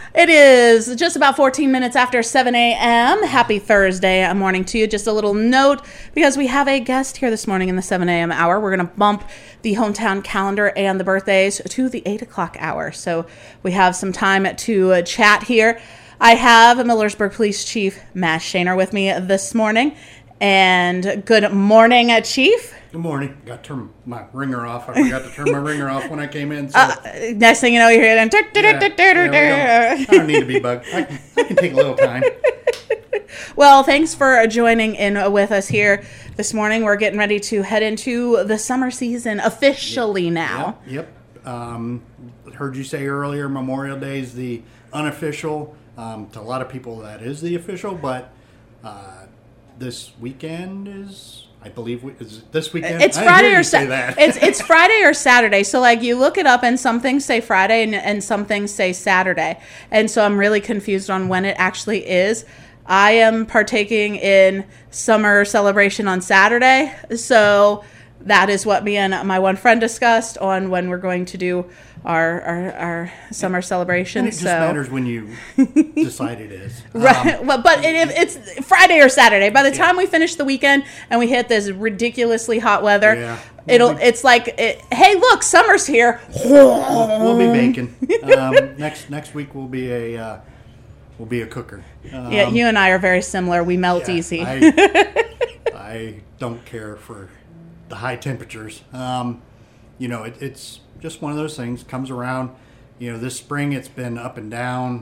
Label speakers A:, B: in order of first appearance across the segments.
A: It is just about 14 minutes after 7 a.m. Happy Thursday morning to you. Just a little note, because we have a guest here this morning in the 7 a.m. hour. We're going to bump the hometown calendar and the birthdays to the 8 o'clock hour. So we have some time to chat here. I have Millersburg Police Chief Matt Shaner with me this morning. And good morning, Chief.
B: Good morning. Got to turn my ringer off. I forgot to turn my ringer off when I came in. So.
A: Next thing you know, you're here.
B: I don't need to be bugged. I can take a little time.
A: Well, thanks for joining in with us here this morning. We're getting ready to head into the summer season officially now.
B: Yep. Heard you say earlier, Memorial Day is the unofficial. To a lot of people, that is the official, but this weekend is... I believe is it this weekend.
A: It's Friday or Saturday. It's Friday or Saturday. So like you look it up and some things say Friday and some things say Saturday. And so I'm really confused on when it actually is. I am partaking in summer celebration on Saturday. So that is what me and my one friend discussed on when we're going to do our summer celebration.
B: And it just matters when you decide it is.
A: Right. But it's Friday or Saturday. By the time we finish the weekend and we hit this ridiculously hot weather, it's like, hey, look, summer's here.
B: We'll be baking. Next week will be a cooker.
A: Yeah, you and I are very similar. We melt easy.
B: I don't care for the high temperatures. It's just one of those things. Comes around. This spring it's been up and down,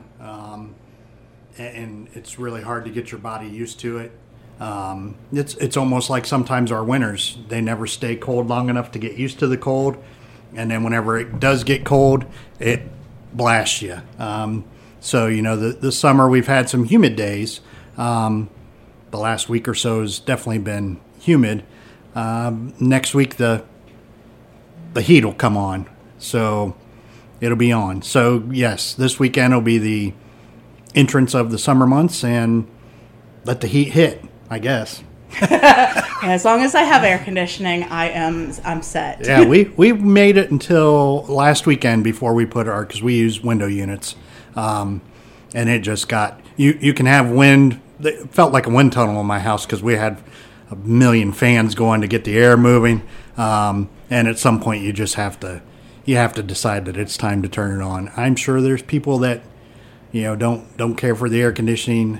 B: and it's really hard to get your body used to it. It's almost like sometimes our winters, they never stay cold long enough to get used to the cold, and then whenever it does get cold, it blasts you. So the summer we've had some humid days. The last week or so has definitely been humid. Next week the heat will come on, so it'll be on. So yes, this weekend will be the entrance of the summer months, and let the heat hit, I guess.
A: As long as I have air conditioning, I'm set.
B: Yeah, we made it until last weekend before we put because we use window units, and it just got you can have wind. It felt like a wind tunnel in my house because we had a million fans going to get the air moving, and at some point you just have to decide that it's time to turn it on. I'm sure there's people that don't care for the air conditioning.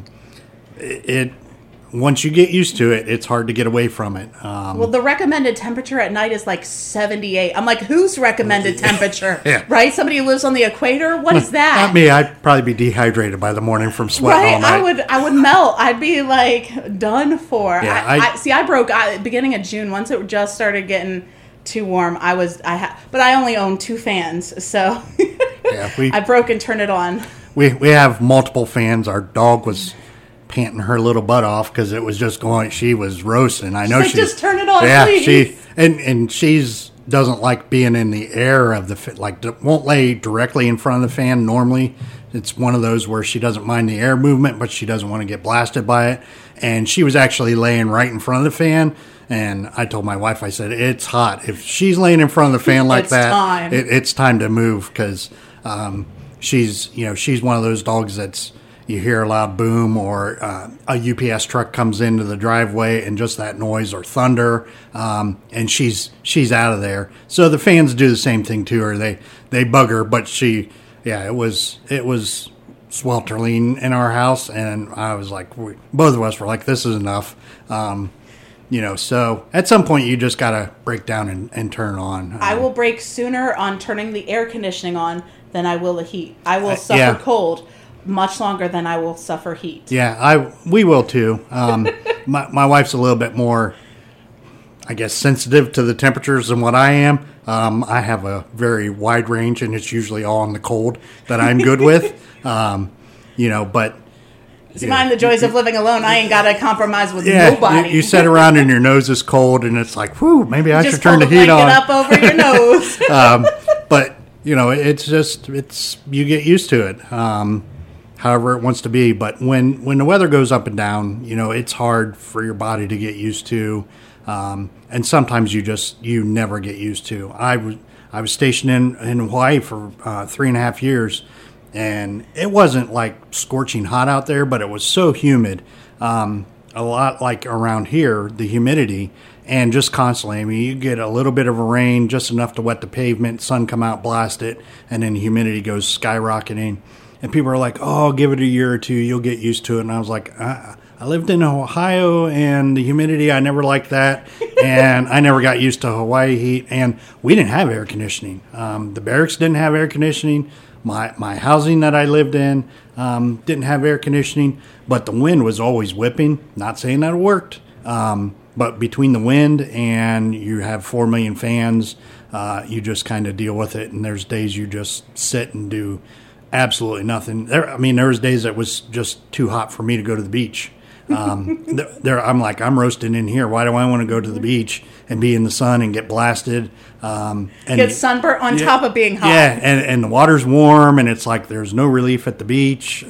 B: Once you get used to it, it's hard to get away from it.
A: Well, the recommended temperature at night is like 78. I'm like, whose recommended temperature?
B: Yeah.
A: Right? Somebody who lives on the equator? What is that?
B: Not me. I'd probably be dehydrated by the morning from sweating all night.
A: I would melt. I'd be like done for.
B: Yeah,
A: I broke beginning of June. Once it just started getting too warm, but I only own 2 fans, so
B: yeah,
A: I broke and turned it on.
B: We have multiple fans. Our dog was panting her little butt off because it was just going. She was roasting. I know
A: she's just turn it on, please.
B: She's doesn't like being in the air of the won't lay directly in front of the fan. Normally, it's one of those where she doesn't mind the air movement, but she doesn't want to get blasted by it. And she was actually laying right in front of the fan. And I told my wife, I said, it's hot. If she's laying in front of the fan like that, it's time to move because she's one of those dogs that's. You hear a loud boom or a UPS truck comes into the driveway and just that noise or thunder, and she's out of there. So the fans do the same thing to her. They bug her, but it was sweltering in our house, and I was like, both of us were like, this is enough. So at some point you just got to break down and turn it on.
A: I will break sooner on turning the air conditioning on than I will the heat. I will suffer cold much longer than I will suffer heat.
B: Yeah, we will too. My wife's a little bit more, I guess, sensitive to the temperatures than what I am. I have a very wide range, and it's usually all in the cold that I'm good with. But
A: see, mind the joys of living alone. I ain't got to compromise with nobody.
B: You sit around and your nose is cold, and it's like, whew, maybe I should turn the heat on.
A: Just pull the blanket up over your nose.
B: But it's you get used to it. However it wants to be. But when the weather goes up and down, it's hard for your body to get used to. And sometimes you never get used to. I was stationed in Hawaii for 3.5 years, and it wasn't like scorching hot out there, but it was so humid. A lot like around here, the humidity, and just constantly. I mean, you get a little bit of a rain, just enough to wet the pavement, sun come out, blast it, and then the humidity goes skyrocketing. And people are like, oh, give it a year or two, you'll get used to it. And I was like, I lived in Ohio, and the humidity, I never liked that. And I never got used to Hawaii heat. And we didn't have air conditioning. The barracks didn't have air conditioning. My housing that I lived in didn't have air conditioning. But the wind was always whipping. Not saying that it worked. But between the wind and you have 4 million fans, you just kind of deal with it. And there's days you just sit and do absolutely nothing. There was days that was just too hot for me to go to the beach. I'm like, I'm roasting in here. Why do I want to go to the beach and be in the sun and get blasted? And
A: get sunburnt on top of being hot.
B: Yeah, and the water's warm, and it's like there's no relief at the beach.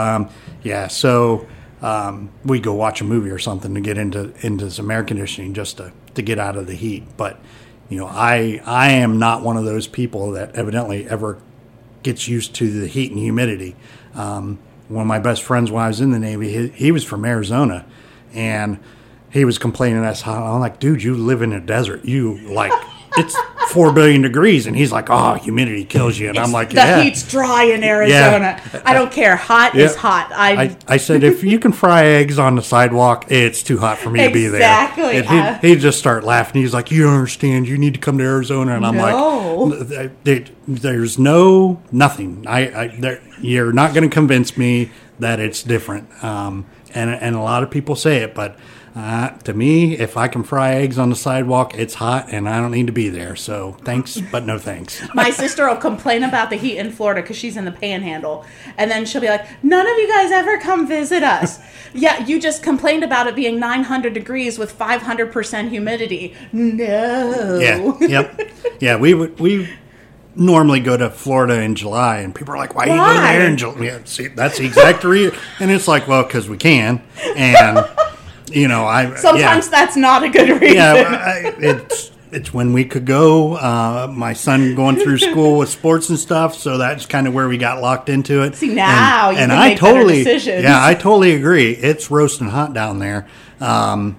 B: So we go watch a movie or something to get into some air conditioning just to get out of the heat. But I am not one of those people that evidently ever gets used to the heat and humidity. One of my best friends when I was in the Navy, he was from Arizona, and he was complaining that's hot. I'm like, dude, you live in a desert. It's 4 billion degrees, and he's like, oh, humidity kills you. And I'm like,
A: the heat's dry in Arizona. Yeah. I don't care. Hot is hot. I said,
B: if you can fry eggs on the sidewalk, it's too hot for me to be there.
A: Exactly.
B: And he'd just start laughing. He's like, you don't understand. You need to come to Arizona. And I'm like, there's nothing. You're not going to convince me that it's different. And a lot of people say it, but to me, if I can fry eggs on the sidewalk, it's hot, and I don't need to be there. So thanks, but no thanks.
A: My sister will complain about the heat in Florida because she's in the Panhandle, and then she'll be like, "None of you guys ever come visit us." Yeah, you just complained about it being 900 degrees with 500% humidity. No.
B: Yeah. Yep. Yeah. We normally go to Florida in July, and people are like, "Why? You go there in July?" Yeah, see, that's the exact reason. And it's like, well, because we can, and.
A: Sometimes that's not a good reason.
B: Yeah, it's when we could go. My son going through school with sports and stuff, so that's kind of where we got locked into it.
A: See, now you can make better decisions.
B: Yeah, I totally agree. It's roasting hot down there, and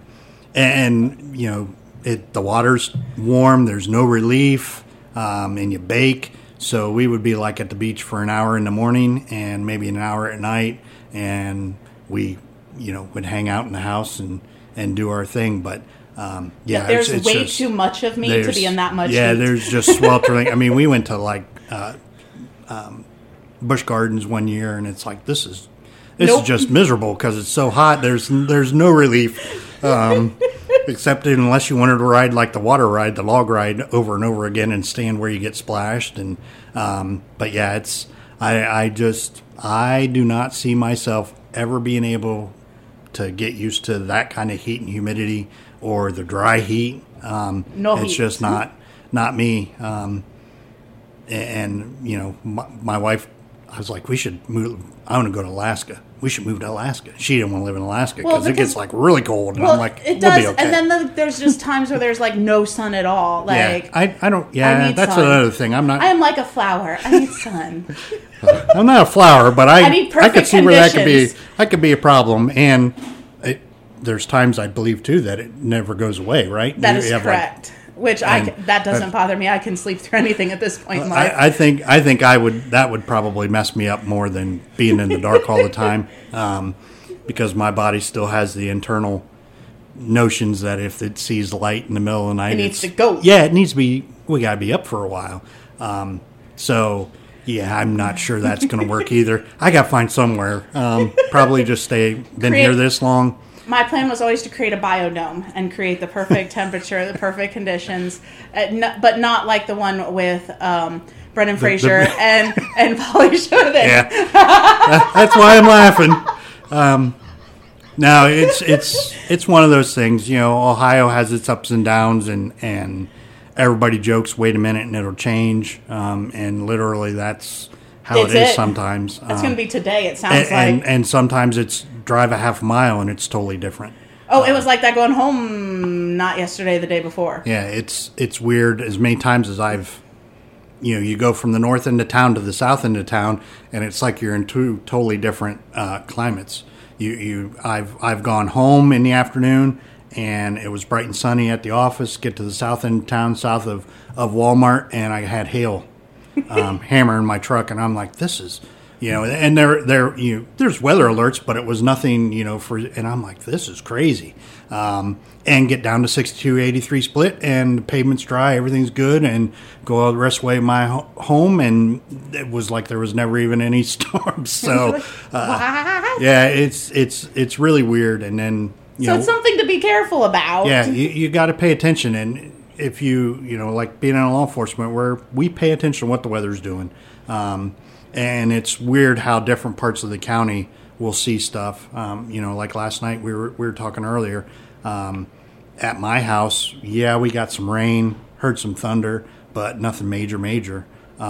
B: the water's warm. There's no relief, and you bake. So we would be like at the beach for an hour in the morning and maybe an hour at night, and we would hang out in the house and do our thing. But,
A: there's it's way too much of me to be in that much heat.
B: There's just sweltering. I mean, we went to Busch Gardens one year, and it's like, this is just miserable because it's so hot. There's no relief, except unless you wanted to ride like the water ride, the log ride over and over again and stand where you get splashed. And, but yeah, I do not see myself ever being able to get used to that kind of heat and humidity or the dry heat. It's just not me. My wife, I was like, we should move. I want to go to Alaska. We should move to Alaska. She didn't want to live in Alaska because it gets like really cold. And I'm like,
A: it does. We'll be okay. And then there's just times where there's like no sun at all. Like,
B: I don't. Yeah, I need that's sun. Another thing. I'm not.
A: I am like a flower. I need sun.
B: I'm not a flower, but I
A: need perfect
B: could see
A: conditions.
B: where that could be a problem. And there's times I believe too that it never goes away. Right?
A: That is correct. That doesn't bother me. I can sleep through anything at this point in life.
B: I think that would probably mess me up more than being in the dark all the time, because my body still has the internal notions that if it sees light in the middle of the night,
A: it needs to go.
B: Yeah, it needs to be. We got to be up for a while. Yeah, I'm not sure that's going to work either. I got to find somewhere. Probably just been here this long.
A: My plan was always to create a biodome and create the perfect temperature, the perfect conditions, but not like the one with Brendan Fraser and Pauly Shore.
B: Yeah, that's why I'm laughing. No, it's one of those things. Ohio has its ups and downs, and everybody jokes, "Wait a minute, and it'll change." And literally, that's how it is sometimes.
A: It's going to be today. It sounds like,
B: and sometimes it's drive a half mile and it's totally different.
A: Oh, it was like that going home, not yesterday, the day before.
B: Yeah, it's weird. As many times as I've you go from the north end of town to the south end of town, and it's like you're in two totally different climates. I've gone home in the afternoon, and it was bright and sunny at the office. Get to the south end of town, south of Walmart, and I had hail hammering my truck, and I'm like, this is, and there's weather alerts, but it was nothing, and I'm like, this is crazy. And get down to 62-83 split, and the pavement's dry, everything's good, and go all the rest of the way to my home, and it was like there was never even any storms. So, yeah, it's really weird. And then,
A: so it's something to be careful about.
B: Yeah, you got to pay attention. And if like being in law enforcement, where we pay attention to what the weather's doing. And it's weird how different parts of the county will see stuff. Like last night we were talking earlier. At my house, we got some rain, heard some thunder, but nothing major.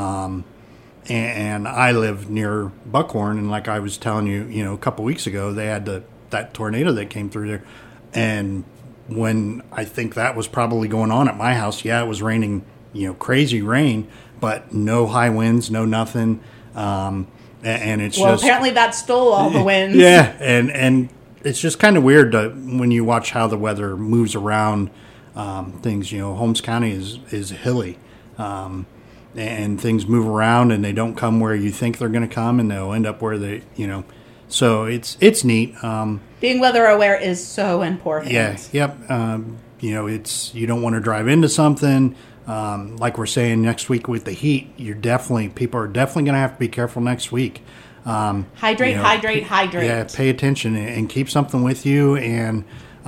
B: And I live near Buckhorn, and like I was telling you, a couple weeks ago, they had that tornado that came through there. And when I think that was probably going on at my house, it was raining, crazy rain, but no high winds, no nothing. And it's
A: apparently that stole all the winds.
B: Yeah, and it's just kind of weird when you watch how the weather moves around things. Holmes County is hilly, and things move around, and they don't come where you think they're going to come, and they'll end up where they, So it's neat.
A: Being weather aware is so important.
B: Yeah. Yep. It's you don't want to drive into something. Like we're saying next week with the heat, people are definitely going to have to be careful next week.
A: Hydrate.
B: Yeah, pay attention and keep something with you, and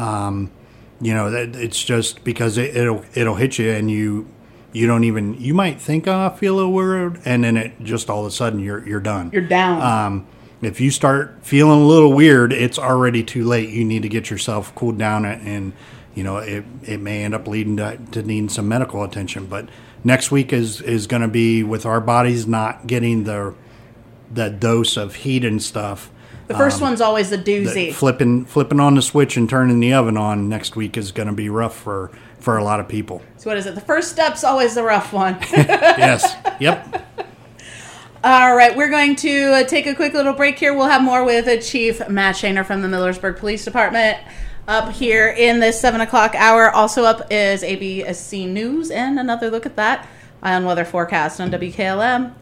B: it's just because it'll hit you, and you don't even, you might think, I feel a word, and then it just all of a sudden you're done.
A: You're down.
B: If you start feeling a little weird, it's already too late. You need to get yourself cooled down, and it may end up leading to needing some medical attention. But next week is going to be, with our bodies not getting the dose of heat and stuff.
A: The first one's always a doozy.
B: Flipping on the switch and turning the oven on next week is going to be rough for a lot of people.
A: So what is it? The first step's always the rough one.
B: Yes. Yep.
A: All right, we're going to take a quick little break here. We'll have more with Chief Matt Shaner from the Millersburg Police Department up here in this 7 o'clock hour. Also up is ABSC News and another look at that Eye on Weather Forecast on WKLM.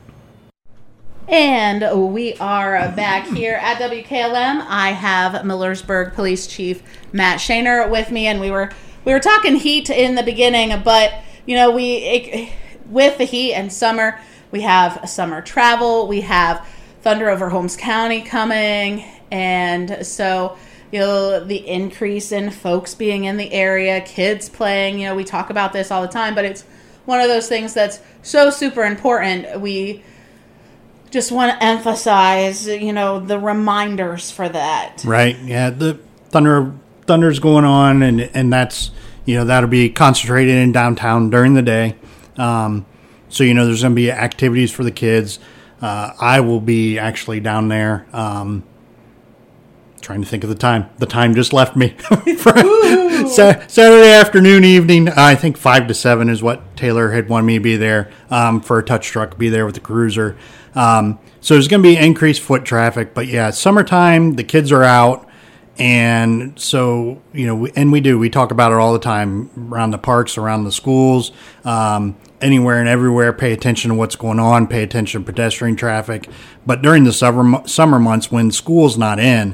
A: And we are back here at WKLM. I have Millersburg Police Chief Matt Shaner with me, and we were talking heat in the beginning, but with the heat and summer, we have summer travel, we have thunder over Holmes County coming, and so the increase in folks being in the area, kids playing. We talk about this all the time, but it's one of those things that's so super important. We just want to emphasize, the reminders for that. Right. Yeah. The thunder's going on, and that's, that'll be concentrated in downtown during the day. So, there's going to be activities for the kids. I will be actually down there. Trying to think of the time. The time just left me. Saturday afternoon, evening. I think 5 to 7 is what Taylor had wanted me to be there for a touch truck, be there with the cruiser. So there's going to be increased foot traffic. But, yeah, summertime, the kids are out. And so, we talk about it all the time around the parks, around the schools, anywhere and everywhere. Pay attention to what's going on, pay attention to pedestrian traffic. But during the summer months when school's not in,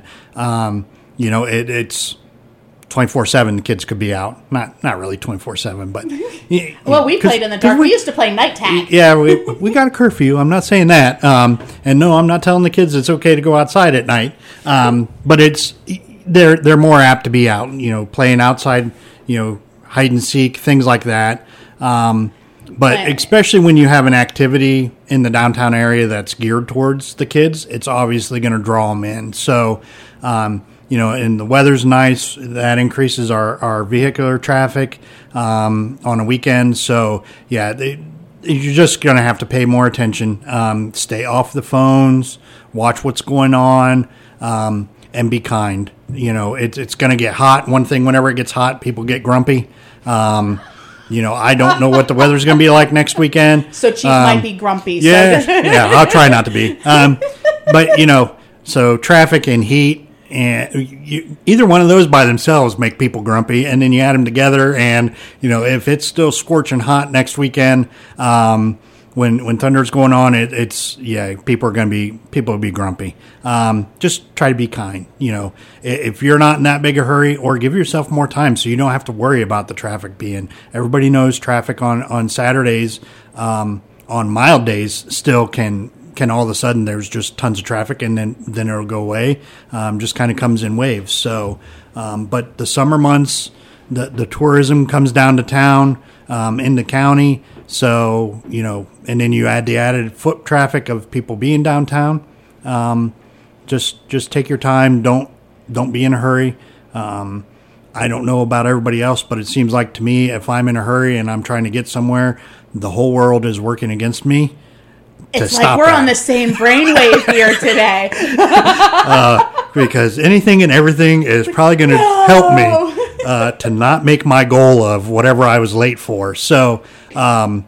A: it's 24/7. The kids could be out. Not really 24/7, but well, we played in the dark. We used to play night tag.
B: Yeah, we got a curfew. I'm not saying that. And no, I'm not telling the kids it's okay to go outside at night. But they're more apt to be out, playing outside, hide and seek, things like that. But especially when you have an activity in the downtown area that's geared towards the kids, it's obviously going to draw them in. So, and the weather's nice. That increases our vehicular traffic on a weekend. So, yeah, you're just going to have to pay more attention. Stay off the phones. Watch what's going on. And be kind. It's going to get hot. One thing, whenever it gets hot, people get grumpy. I don't know what the weather's going to be like next weekend.
A: So Chief might be grumpy.
B: Yeah,
A: So.
B: yeah, I'll try not to be. But, so traffic and heat, and either one of those by themselves make people grumpy, and then you add them together, and, if it's still scorching hot next weekend, when thunder's going on, people will be grumpy. Just try to be kind. If you're not in that big a hurry, or give yourself more time so you don't have to worry about the traffic being. Everybody knows traffic on Saturdays, on mild days, still can all of a sudden there's just tons of traffic, and then it'll go away. Just kind of comes in waves. So, but the summer months, the tourism comes down to town, in the county. So, and then you add the added foot traffic of people being downtown. Just take your time. Don't be in a hurry. I don't know about everybody else, but it seems like to me, if I'm in a hurry and I'm trying to get somewhere, the whole world is working against me.
A: It's like we're on the same brainwave here today.
B: Because anything and everything is probably going to help me to not make my goal of whatever I was late for. So, but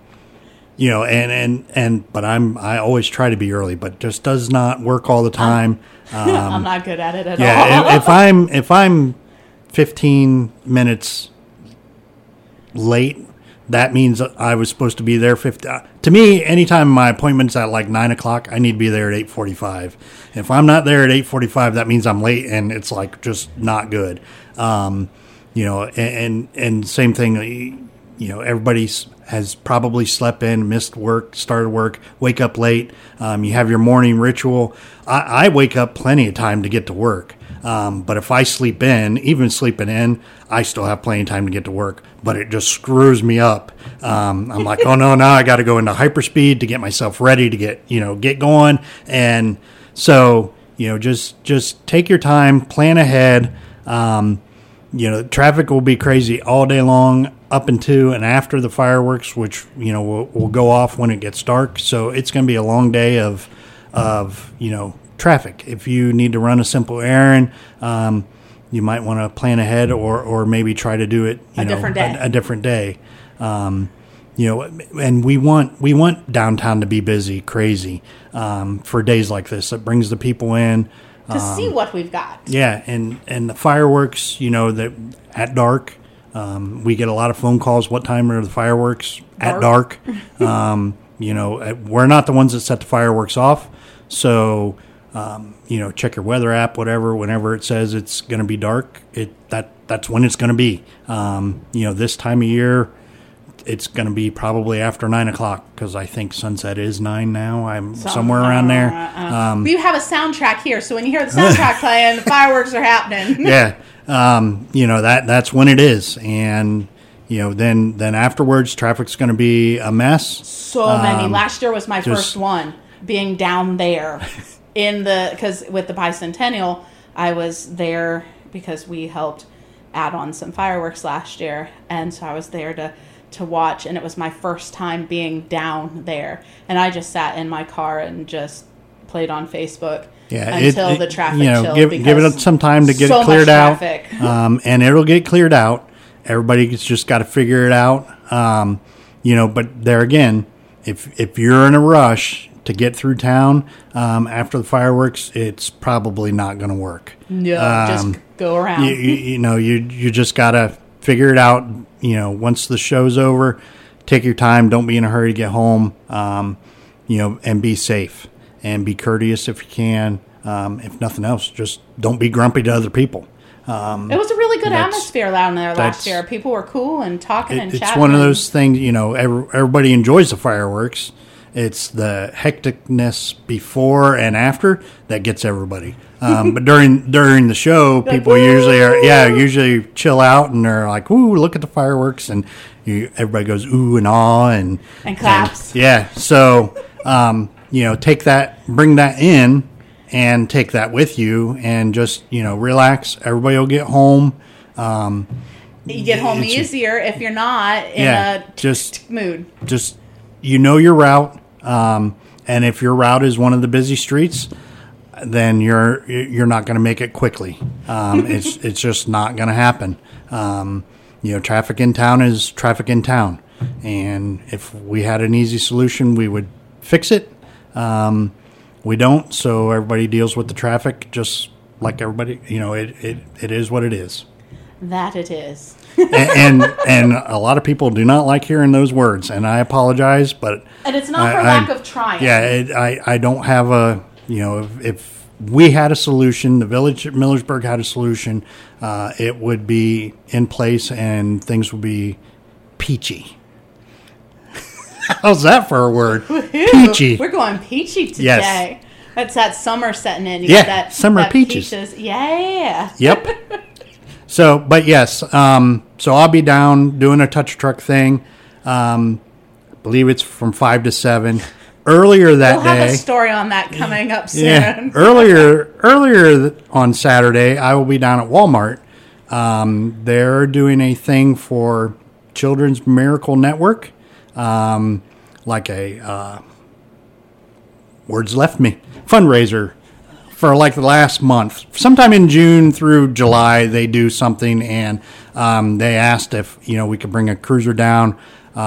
B: I always try to be early, but just does not work all the time.
A: I'm not good at it at all.
B: Yeah, if I'm 15 minutes late, that means I was supposed to be there 50. To me, anytime my appointment's at like 9 o'clock, I need to be there at 8:45. If I'm not there at 8:45, that means I'm late, and it's like just not good. And same thing. Everybody has probably slept in, missed work, started work, wake up late. You have your morning ritual. I wake up plenty of time to get to work. But if I sleep in, even sleeping in, I still have plenty of time to get to work. But it just screws me up. I'm like, oh no, now I got to go into hyperspeed to get myself ready to get going. And so, just take your time, plan ahead. Traffic will be crazy all day long up into and after the fireworks, which, will go off when it gets dark. So it's going to be a long day of traffic. If you need to run a simple errand, you might want to plan ahead or maybe try to do it a different day. And we want downtown to be busy, crazy, for days like this. It brings the people in
A: to see what we've got.
B: Yeah, and the fireworks, that at dark, we get a lot of phone calls. What time are the fireworks? At dark. We're not the ones that set the fireworks off, so. Check your weather app, whenever it says it's going to be dark, that's when it's going to be. This time of year, it's going to be probably after 9 o'clock, because I think sunset is 9 now. I'm somewhere around there.
A: We have a soundtrack here, so when you hear the soundtrack playing, the fireworks are happening.
B: Yeah. That's when it is. And, then afterwards, traffic's going to be a mess.
A: So many. Last year was my first one, being down there. Because with the bicentennial, I was there because we helped add on some fireworks last year, and so I was there to watch, and it was my first time being down there, and I just sat in my car and just played on Facebook until the traffic chilled.
B: Give it some time to get it cleared out, and it'll get cleared out. Everybody's just got to figure it out, But there again, if you're in a rush to get through town after the fireworks, it's probably not going to work.
A: No, just go around.
B: You just got to figure it out. Once the show's over, take your time. Don't be in a hurry to get home. And be safe and be courteous if you can. If nothing else, just don't be grumpy to other people.
A: It was a really good atmosphere down there last year. People were cool and talking and chatting.
B: It's one of those things. Everybody enjoys the fireworks. It's the hecticness before and after that gets everybody. But during the show, people usually chill out and they're like, "Ooh, look at the fireworks!" And everybody goes "ooh" and "aw" and
A: claps.
B: So take that, bring that in, and take that with you, and just relax. Everybody will get home.
A: You get home easier if you're not in a mood.
B: Just your route. And if your route is one of the busy streets, then you're not going to make it quickly. It's just not going to happen. traffic in town is traffic in town. And if we had an easy solution, we would fix it. We don't, so everybody deals with the traffic just like everybody. It is what it is.
A: That it is.
B: and a lot of people do not like hearing those words, and I apologize, but
A: and it's not for lack of trying.
B: Yeah, I don't have a if we had a solution, the village at Millersburg had a solution, it would be in place and things would be peachy. How's that for a word?
A: Woo-hoo.
B: Peachy.
A: We're going peachy today.
B: Yes.
A: That's that summer setting in. You
B: Yeah,
A: got that
B: summer
A: that
B: peaches.
A: Yeah.
B: Yep. So, but yes, so I'll be down doing a touch truck thing. I believe it's from 5 to 7. Earlier that
A: We'll
B: day,
A: have a story on that coming up soon.
B: yeah. Earlier on Saturday, I will be down at Walmart. They're doing a thing for Children's Miracle Network, like a words left me fundraiser for like the last month. Sometime in June through July, they do something, and they asked if we could bring a cruiser down.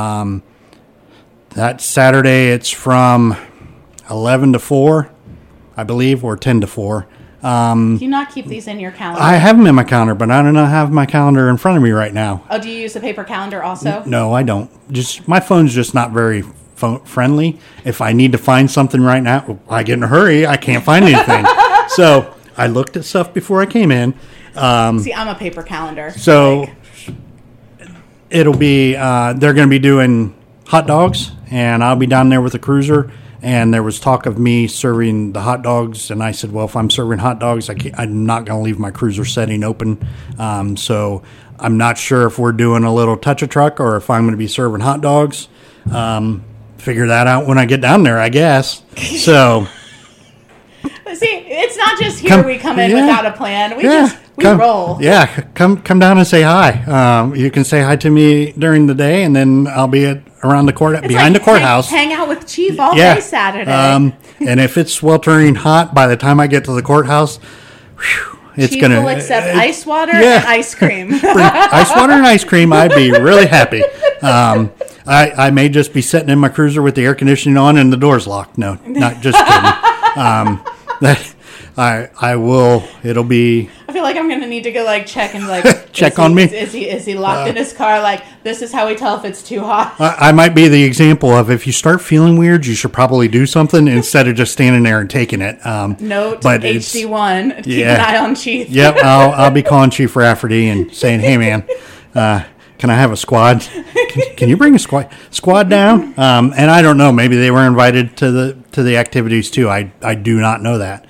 B: That Saturday, it's from 11 to 4, I believe, or 10 to 4.
A: Do you not keep these in your calendar?
B: I have them in my calendar, but I do not have my calendar in front of me right now.
A: Oh, do you use a paper calendar also?
B: No, I don't. Just my phone's just not very friendly. If I need to find something right now, I get in a hurry. I can't find anything. So I looked at stuff before I came in.
A: See, I'm a paper calendar.
B: So it'll be they're going to be doing hot dogs, and I'll be down there with a cruiser. And there was talk of me serving the hot dogs, and I said, well, if I'm serving hot dogs, I'm not going to leave my cruiser setting open. So I'm not sure if we're doing a little touch a truck or if I'm going to be serving hot dogs. Figure that out when I get down there, I guess. So
A: see, it's not just here we come in without a plan. We roll.
B: Yeah, come down and say hi. You can say hi to me during the day, and then I'll be around the behind the courthouse.
A: Hang out with Chief all day Saturday.
B: And if it's sweltering hot, by the time I get to the courthouse, it's
A: Chief
B: gonna
A: will accept ice water and ice cream.
B: Ice water and ice cream, I'd be really happy. I may just be sitting in my cruiser with the air conditioning on and the doors locked. No, not just kidding. I will. It'll be.
A: I feel like I'm gonna need to go check and
B: check on me.
A: Is he locked in his car? This is how we tell if it's too hot.
B: I might be the example of if you start feeling weird, you should probably do something instead of just standing there and taking it.
A: Note HD1. Keep an eye on Chief.
B: Yep, I'll be calling Chief Rafferty and saying, "Hey, man, can I have a squad? Can you bring a squad down?" And I don't know. Maybe they were invited to the activities too. I do not know that.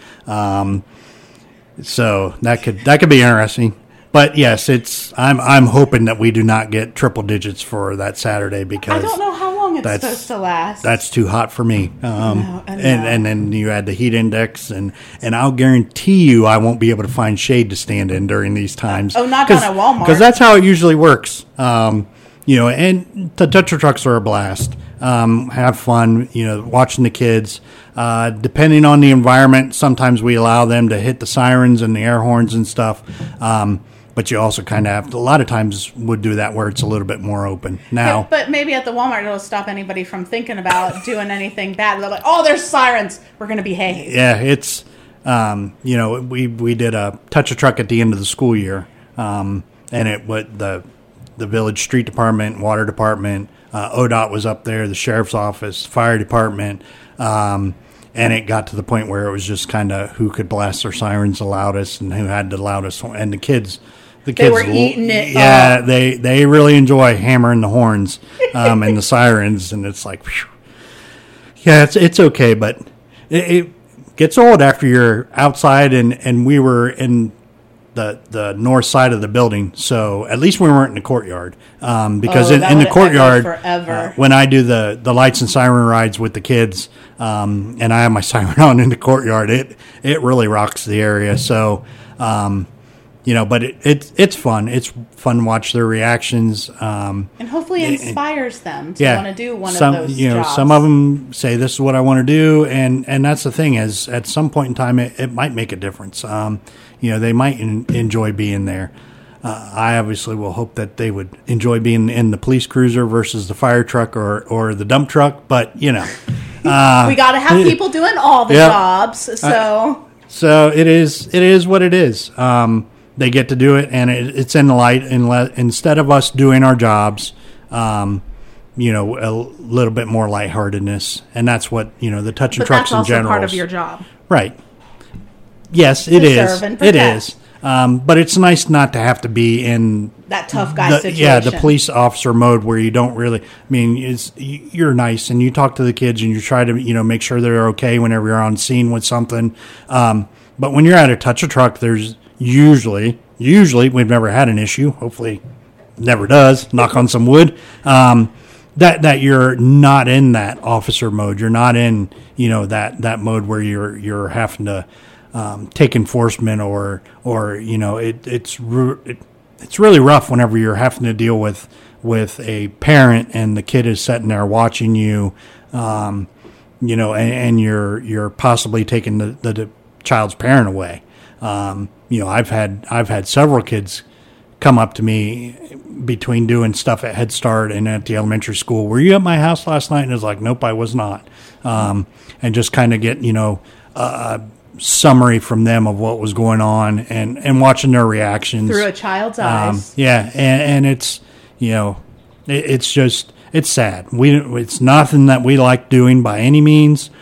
B: So that could be interesting. But yes, I'm hoping that we do not get triple digits for that Saturday because
A: I don't know how long it's supposed to last.
B: That's too hot for me.
A: No.
B: And then you add the heat index, and I'll guarantee you I won't be able to find shade to stand in during these times.
A: Oh, not down at Walmart.
B: Because that's how it usually works. And the toucher trucks are a blast. Have fun, watching the kids. Depending on the environment, sometimes we allow them to hit the sirens and the air horns and stuff. But you also kind of have to, a lot of times would do that where it's a little bit more open. Now,
A: but maybe at the Walmart it'll stop anybody from thinking about doing anything bad. They're like, oh, there's sirens. We're going to behave.
B: Yeah, it's, we did a touch a truck at the end of the school year. And the village street department, water department, ODOT was up there, the sheriff's office, fire department, and it got to the point where it was just kind of who could blast their sirens the loudest and who had the loudest, and the kids
A: they were eating it.
B: Yeah, they really enjoy hammering the horns and the sirens, and it's like, whew. Yeah, it's okay, but it gets old after you're outside, and we were in the north side of the building, so at least we weren't in the courtyard. Because in the courtyard, when I do the lights and siren rides with the kids, and I have my siren on in the courtyard, it really rocks the area. So, but it's fun. It's fun to watch their reactions.
A: And hopefully inspires them to want to do one of those jobs.
B: Some of them say, this is what I want to do. And that's the thing is at some point in time, it might make a difference. They might enjoy being there. I obviously will hope that they would enjoy being in the police cruiser versus the fire truck or the dump truck. But, we
A: got to have people doing all the jobs.
B: So it is what it is. They get to do it, and it's in the light. Instead of us doing our jobs, a little bit more lightheartedness, and that's what the touch and trucks in general. But that's also
A: part of your job,
B: right? Yes, it is. It is. But it's nice not to have to be in
A: that tough guy situation.
B: Yeah, the police officer mode where you don't really. I mean, you're nice and you talk to the kids and you try to make sure they're okay whenever you're on scene with something. But when you're at a touch a truck, there's usually we've never had an issue. Hopefully, never does. Knock on some wood. That you're not in that officer mode. You're not in that mode where you're having to. Take enforcement or it's really rough whenever you're having to deal with a parent and the kid is sitting there watching you, and you're possibly taking the child's parent away. I've had several kids come up to me between doing stuff at Head Start and at the elementary school. Were you at my house last night? And it's like, nope, I was not. And just kind of get summary from them of what was going on and watching their reactions
A: through a child's eyes.
B: And it's it's sad. It's nothing that we like doing by any means.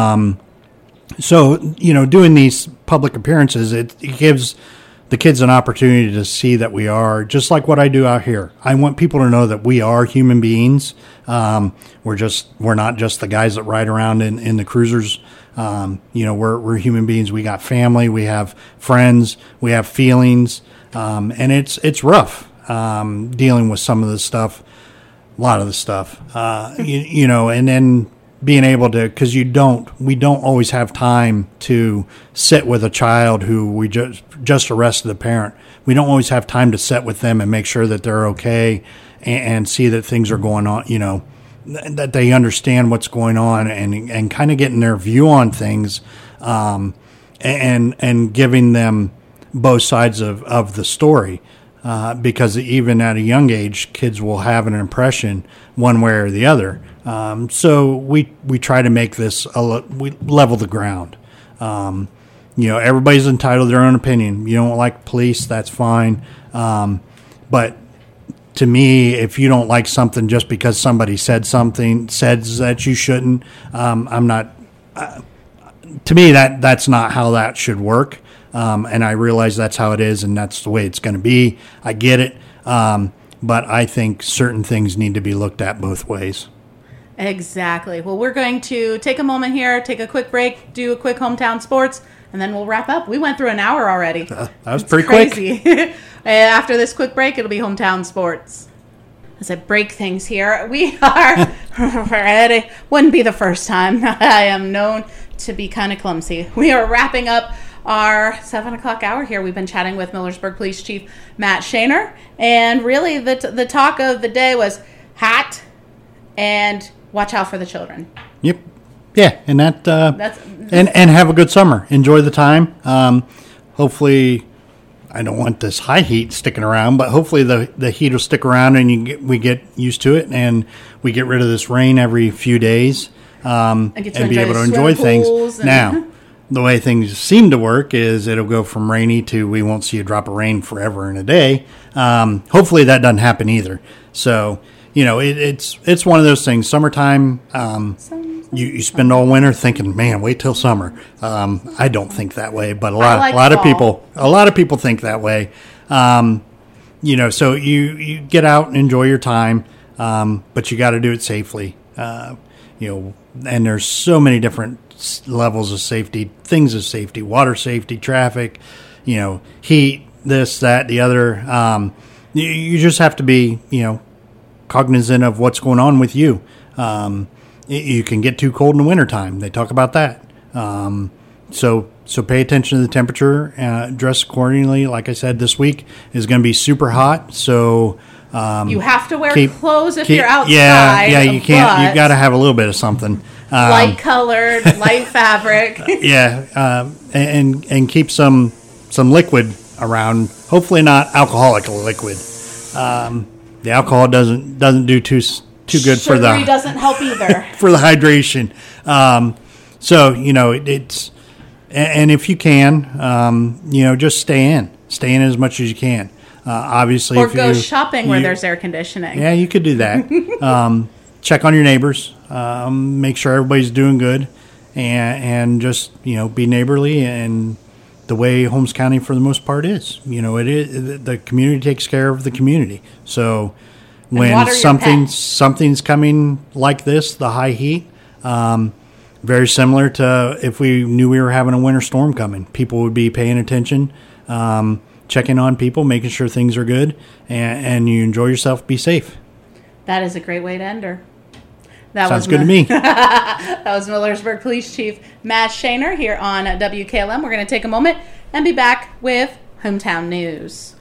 B: So doing these public appearances, it gives the kids an opportunity to see that we are just like what I do out here. I want people to know that we are human beings. We're not just the guys that ride around in the cruisers. We're human beings. We got family, we have friends, we have feelings. And it's rough, dealing with some of the stuff, a lot of the stuff, and then being able to, cause we don't always have time to sit with a child who we just arrested the parent. We don't always have time to sit with them and make sure that they're okay and see that things are going on, that they understand what's going on and kind of getting their view on things, and giving them both sides of the story, because even at a young age, kids will have an impression one way or the other. So we try to make this, we level the ground. Everybody's entitled to their own opinion. You don't like police, that's fine. But to me, if you don't like something just because somebody says that you shouldn't, I'm not. To me, that's not how that should work. And I realize that's how it is, and that's the way it's going to be. I get it, but I think certain things need to be looked at both ways.
A: Exactly. Well, we're going to take a moment here, take a quick break, do a quick hometown sports, and then we'll wrap up. We went through an hour already.
B: That was pretty crazy.
A: Quick. After this quick break, it'll be hometown sports. As I break things here, we are ready. Wouldn't be the first time. I am known to be kind of clumsy. We are wrapping up our 7 o'clock hour here. We've been chatting with Millersburg Police Chief Matt Shaner, and really the talk of the day was hat and watch out for the children. Yep.
B: Yeah, and that's and have a good summer. Enjoy the time. Hopefully, I don't want this high heat sticking around, but hopefully the heat will stick around and we get used to it and we get rid of this rain every few days, and be able to enjoy things. Now, the way things seem to work is it'll go from rainy to we won't see a drop of rain forever in a day. Hopefully that doesn't happen either. So, it's one of those things. Summertime, you spend all winter thinking, man, wait till summer. I don't think that way, but a lot of people think that way. So you get out and enjoy your time, but you got to do it safely. And there's so many different levels of safety, things of safety, water safety, traffic, heat, this, that, the other. You just have to be, cognizant of what's going on with you. You can get too cold in the wintertime. They talk about that. So pay attention to the temperature, dress accordingly. Like I said, this week is going to be super hot. So
A: you have to wear clothes if you're outside.
B: Yeah, you can't. You got to have a little bit of something.
A: Light colored, light fabric.
B: And keep some liquid around. Hopefully not alcoholic liquid. The alcohol doesn't do too good for
A: Sugary doesn't help either.
B: for the hydration. So it's, and if you can, just stay in as much as you can. Obviously,
A: or go shopping where there's air conditioning.
B: Yeah, you could do that. Check on your neighbors. Make sure everybody's doing good, and just be neighborly. And the way Holmes County, for the most part, is it is the community takes care of the community. So when something's coming like this, the high heat, very similar to if we knew we were having a winter storm coming, people would be paying attention. Checking on people, making sure things are good, and you enjoy yourself, be safe.
A: That is a great way to end her.
B: Sounds good to me.
A: That was Millersburg Police Chief Matt Shaner here on WKLM. We're going to take a moment and be back with Hometown News.